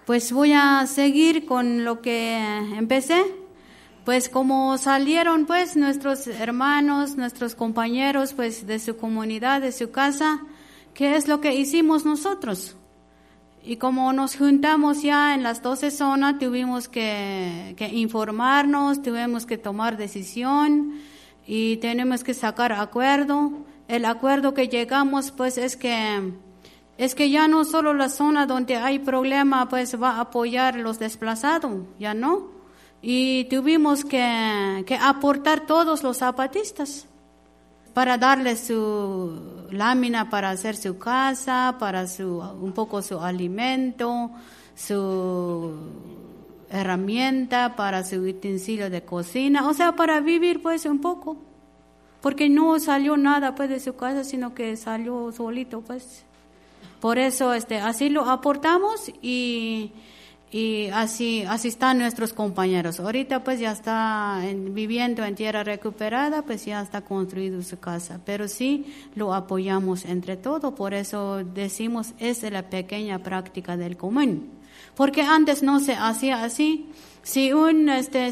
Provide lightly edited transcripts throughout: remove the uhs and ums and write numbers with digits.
Pues voy a seguir con lo que empecé. Pues como salieron pues nuestros hermanos, nuestros compañeros pues de su comunidad, de su casa, ¿qué es lo que hicimos nosotros? Y como nos juntamos ya en las 12 zonas, tuvimos que informarnos, tuvimos que tomar decisión y tenemos que sacar acuerdo. El acuerdo que llegamos pues es que ya no solo la zona donde hay problema pues va a apoyar los desplazados, ya no. Y tuvimos que aportar todos los zapatistas para darles su lámina para hacer su casa, para un poco su alimento, su herramienta, para su utensilio de cocina, o sea, para vivir pues un poco, porque no salió nada pues de su casa, sino que salió solito pues. Por eso así lo aportamos y así están nuestros compañeros. Ahorita pues ya está viviendo en tierra recuperada, pues ya está construido su casa, pero sí lo apoyamos entre todos. Por eso decimos es la pequeña práctica del común, porque antes no se hacía así. Si un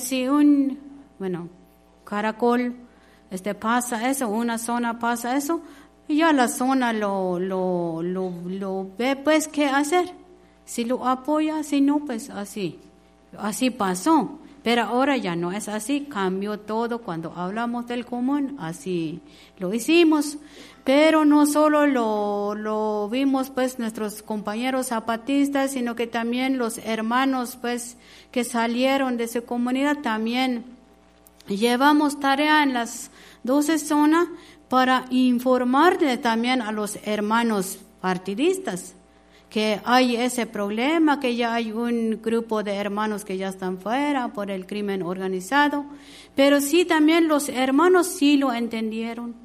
caracol pasa eso, una zona pasa eso, ya la zona lo ve pues qué hacer. Si lo apoya, si no, pues así pasó. Pero ahora ya no es así, cambió todo. Cuando hablamos del común, así lo hicimos. Pero no solo lo vimos pues nuestros compañeros zapatistas, sino que también los hermanos pues que salieron de su comunidad, también llevamos tarea en las 12 zonas para informarle también a los hermanos partidistas que hay ese problema, que ya hay un grupo de hermanos que ya están fuera por el crimen organizado, pero sí también los hermanos sí lo entendieron,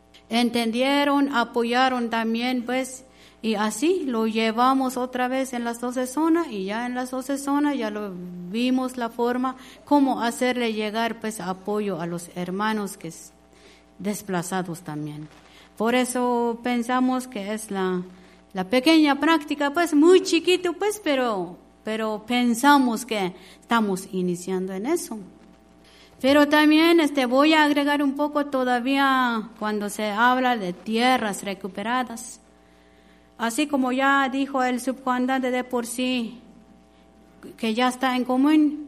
apoyaron también pues, y así lo llevamos otra vez en las 12 zonas, y ya en las 12 zonas ya lo vimos la forma cómo hacerle llegar pues apoyo a los hermanos que es desplazados también. Por eso pensamos que es la pequeña práctica, pues muy chiquito, pues, pero pensamos que estamos iniciando en eso. Pero también voy a agregar un poco todavía cuando se habla de tierras recuperadas. Así como ya dijo el subcomandante de por sí, que ya está en común,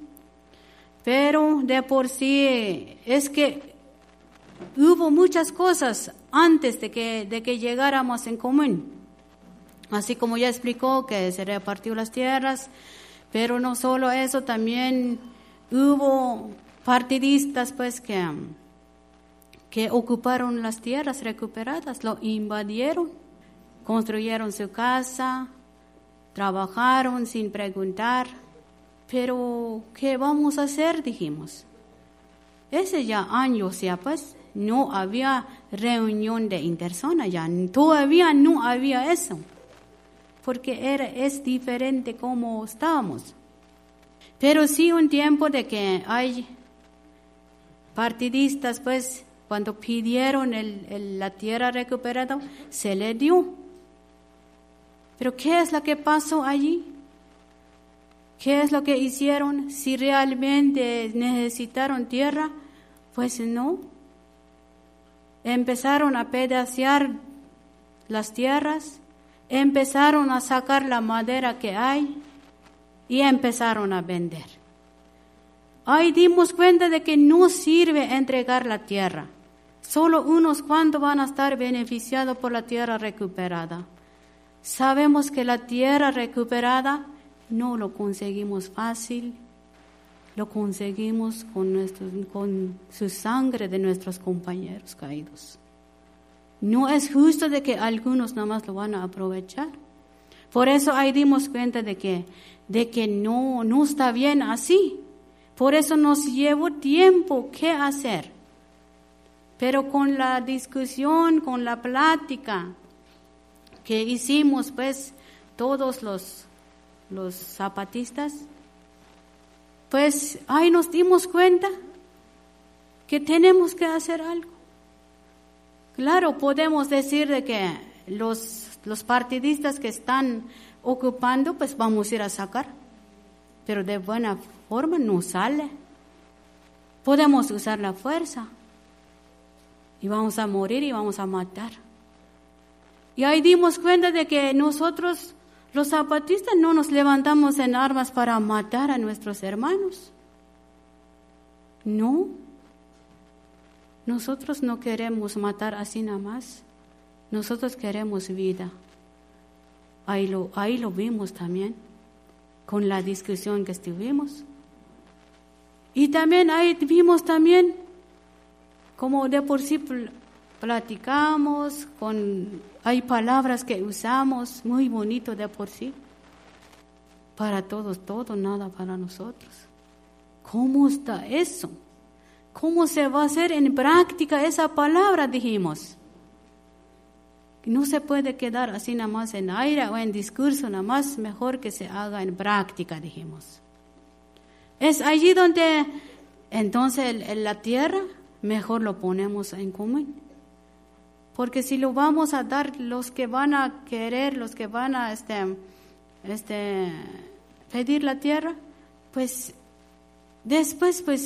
pero de por sí es que hubo muchas cosas antes de que llegáramos en común. Así como ya explicó que se repartió las tierras, pero no solo eso, también hubo partidistas pues que ocuparon las tierras recuperadas, lo invadieron, construyeron su casa, trabajaron sin preguntar, pero ¿qué vamos a hacer? Dijimos. Ese ya años ya pues no había reunión de interzona, ya todavía no había eso. Porque es diferente como estábamos. Pero sí un tiempo de que hay partidistas, pues, cuando pidieron la tierra recuperada, se le dio. Pero ¿qué es lo que pasó allí? ¿Qué es lo que hicieron? Si realmente necesitaron tierra, pues no. Empezaron a pedacear las tierras, empezaron a sacar la madera que hay y empezaron a vender. Ahí dimos cuenta de que no sirve entregar la tierra. Solo unos cuantos van a estar beneficiados por la tierra recuperada. Sabemos que la tierra recuperada no lo conseguimos fácil, lo conseguimos con su sangre de nuestros compañeros caídos. No es justo de que algunos nada más lo van a aprovechar. Por eso ahí dimos cuenta de que no está bien así. Por eso nos llevó tiempo qué hacer. Pero con la discusión, con la plática que hicimos pues todos los zapatistas, pues ahí nos dimos cuenta que tenemos que hacer algo. Claro, podemos decir de que los partidistas que están ocupando, pues vamos a ir a sacar. pero de buena forma no sale. Podemos usar la fuerza y vamos a morir y vamos a matar. Y ahí dimos cuenta de que nosotros, los zapatistas, no nos levantamos en armas para matar a nuestros hermanos. No. Nosotros no queremos matar así nada más. Nosotros queremos vida. Ahí lo vimos también, con la discusión que estuvimos. Y también ahí vimos también, como de por sí platicamos, hay palabras que usamos, muy bonito de por sí. Para todos, todo, nada para nosotros. ¿Cómo está eso? ¿Cómo se va a hacer en práctica esa palabra? Dijimos. No se puede quedar así nada más en aire o en discurso, nada más mejor que se haga en práctica, dijimos. Es allí donde, entonces, en la tierra, mejor lo ponemos en común. Porque si lo vamos a dar, los que van a querer, los que van a pedir la tierra, pues después, pues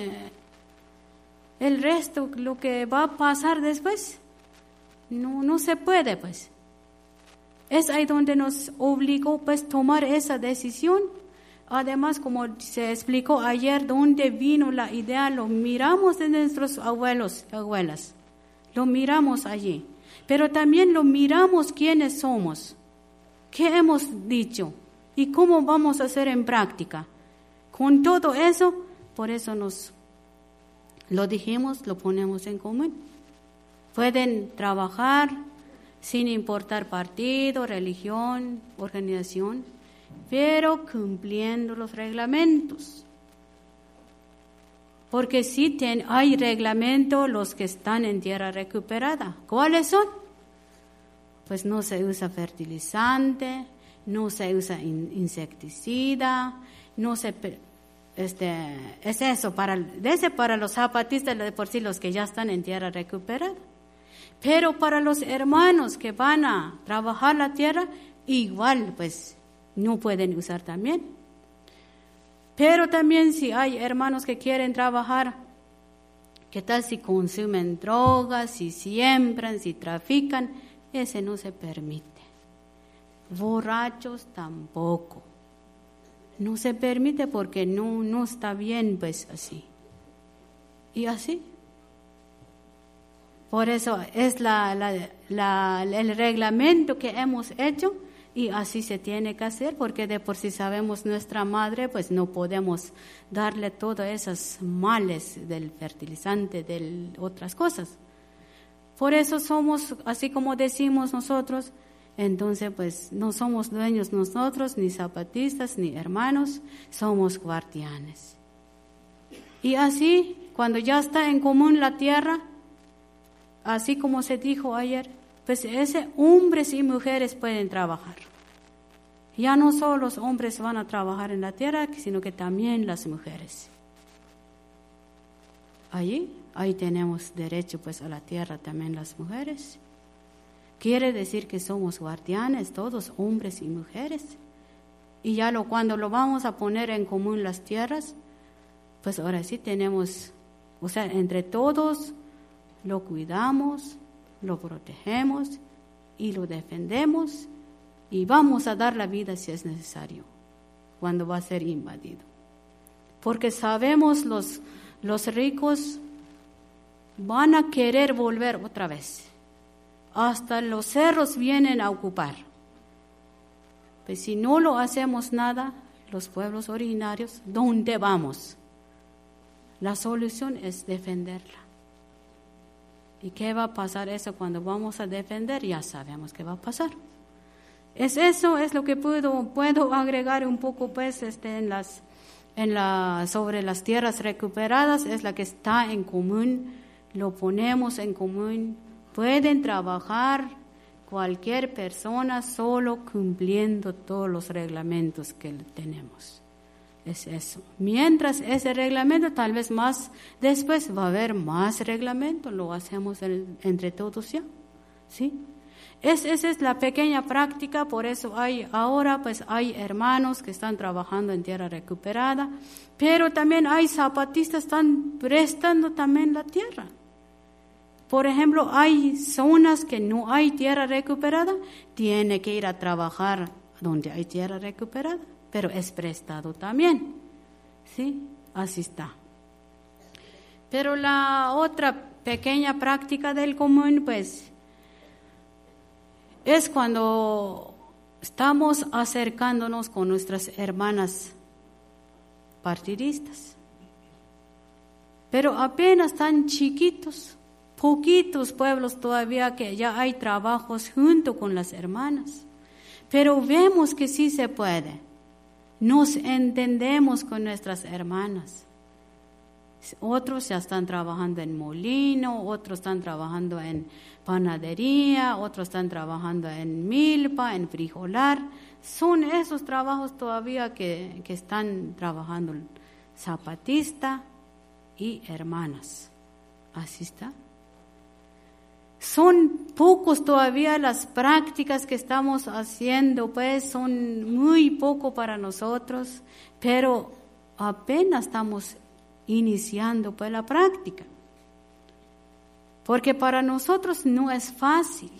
el resto, lo que va a pasar después, no se puede, pues. Es ahí donde nos obligó, pues, tomar esa decisión. Además, como se explicó ayer, donde vino la idea, lo miramos de nuestros abuelos, abuelas. Lo miramos allí. Pero también lo miramos quiénes somos, qué hemos dicho y cómo vamos a hacer en práctica. Con todo eso, por eso lo dijimos, lo ponemos en común. Pueden trabajar sin importar partido, religión, organización, pero cumpliendo los reglamentos. Porque sí hay reglamentos los que están en tierra recuperada. ¿Cuáles son? Pues no se usa fertilizante, no se usa insecticida, no se es eso para los zapatistas de por sí, los que ya están en tierra recuperada. Pero para los hermanos que van a trabajar la tierra, igual pues no pueden usar también. Pero también si hay hermanos que quieren trabajar, ¿qué tal si consumen drogas, si siembran, si trafican? Ese no se permite. Borrachos tampoco. No se permite porque no está bien, pues así. Y así. Por eso es el reglamento que hemos hecho y así se tiene que hacer, porque de por sí sabemos nuestra madre, pues no podemos darle todos esos males del fertilizante, de otras cosas. Por eso somos, así como decimos nosotros, entonces pues no somos dueños nosotros, ni zapatistas, ni hermanos, somos guardianes. Y así, cuando ya está en común la tierra, así como se dijo ayer, pues hombres y mujeres pueden trabajar. Ya no solo los hombres van a trabajar en la tierra, sino que también las mujeres. Ahí tenemos derecho pues a la tierra también las mujeres. Quiere decir que somos guardianes, todos hombres y mujeres. Y ya cuando lo vamos a poner en común las tierras, pues ahora sí tenemos, o sea, entre todos lo cuidamos, lo protegemos y lo defendemos y vamos a dar la vida si es necesario, cuando va a ser invadido. Porque sabemos los ricos van a querer volver otra vez. Hasta los cerros vienen a ocupar. Pues si no lo hacemos nada, los pueblos originarios, ¿dónde vamos? La solución es defenderla. ¿Y qué va a pasar eso cuando vamos a defender? Ya sabemos qué va a pasar. Eso es lo que puedo agregar un poco pues sobre las tierras recuperadas, es la que está en común, lo ponemos en común. Pueden trabajar cualquier persona solo cumpliendo todos los reglamentos que tenemos. Es eso. Mientras ese reglamento, tal vez más después va a haber más reglamento, lo hacemos entre todos ya, ¿sí? Esa es la pequeña práctica, por eso ahora hay hermanos que están trabajando en tierra recuperada, pero también hay zapatistas que están prestando también la tierra. Por ejemplo, hay zonas que no hay tierra recuperada, tiene que ir a trabajar donde hay tierra recuperada, pero es prestado también. ¿Sí? Así está. Pero la otra pequeña práctica del común, es cuando estamos acercándonos con nuestras hermanas partidistas. Pero apenas tan chiquitos, poquitos pueblos todavía que ya hay trabajos junto con las hermanas. Pero vemos que sí se puede. Nos entendemos con nuestras hermanas. Otros ya están trabajando en molino, otros están trabajando en panadería, otros están trabajando en milpa, en frijolar. Son esos trabajos todavía que están trabajando zapatista y hermanas. Así está. Son pocos todavía las prácticas que estamos haciendo, son muy poco para nosotros, pero apenas estamos iniciando la práctica. Porque para nosotros no es fácil.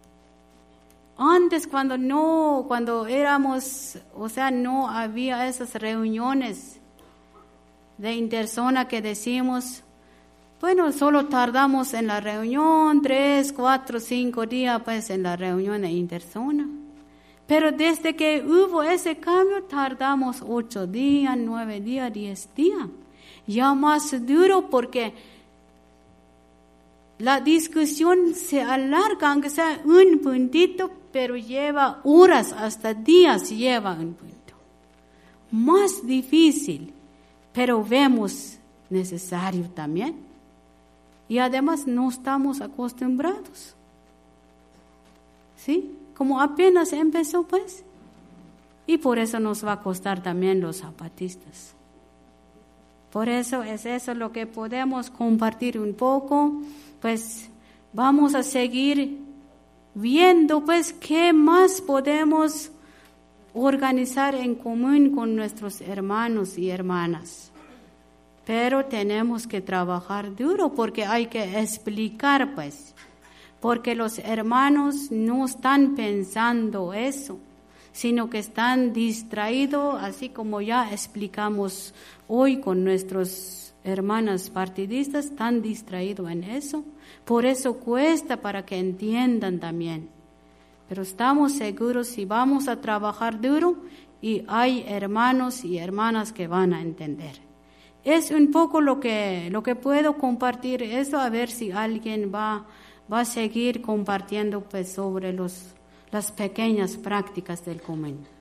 Antes cuando éramos, no había esas reuniones de interzona que decimos, solo tardamos en la reunión 3, 4, 5 días en la reunión de interzona. Pero desde que hubo ese cambio tardamos 8 días, 9 días, 10 días. Ya más duro porque la discusión se alarga, aunque sea un puntito, pero lleva horas, hasta días lleva un punto. Más difícil, pero vemos necesario también. Y además no estamos acostumbrados. ¿Sí? Como apenas empezó, Y por eso nos va a costar también los zapatistas. Por eso es eso lo que podemos compartir un poco. Vamos a seguir viendo, qué más podemos organizar en común con nuestros hermanos y hermanas. Pero tenemos que trabajar duro porque hay que explicar, porque los hermanos no están pensando eso, sino que están distraídos, así como ya explicamos hoy con nuestros hermanas partidistas, están distraídos en eso. Por eso cuesta para que entiendan también. Pero estamos seguros si vamos a trabajar duro y hay hermanos y hermanas que van a entender. Es un poco lo que puedo compartir eso, a ver si alguien va a seguir compartiendo sobre las pequeñas prácticas del común.